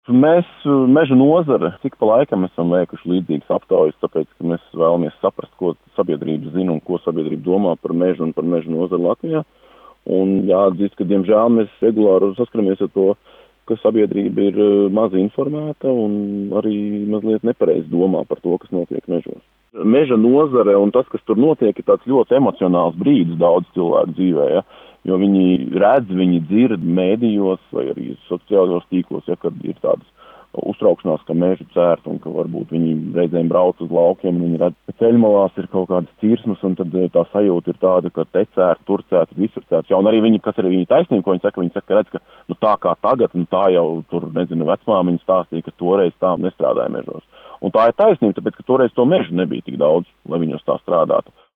Mēs meža nozare cik pa laikam esam veikuši līdzīgas aptaujas, tāpēc, ka mēs vēlamies saprast, ko sabiedrība zina un ko sabiedrība domā par mežu un par meža nozari Latvijā. Un jāatzīst, ka, diemžēl, mēs regulāri saskaramies ar to, ka sabiedrība ir maz informēta un arī mazliet nepareizi domā par to, kas notiek mežos. Meža nozare un tas, kas tur notiek, ir tāds ļoti emocionāls brīdis daudz cilvēku dzīvē, ja? Jo viņi redz, viņi dzird mēdījos vai arī sociālajos tīklos, ja, kad ir tādas uztraukšanās, ka mežu cērt un ka varbūt viņi reizēm brauc uz laukiem un viņi redz, ka ceļmalās ir kaut kādas cirsmas un tad tā sajūta ir tāda, ka te cērt, tur cērt, visur cērt. Ja, un arī viņi, kas arī viņi taisnība, ko viņi saka, redz, ka nu, tā kā tagad, nu, tā jau tur, nezinu, vecmāmiņa stāstīja, ka toreiz tā nestrādāja mežos. Un tā ir taisnība, tāpēc, ka toreiz to mežu nebija tik daudz, lai viņos tā strādātu.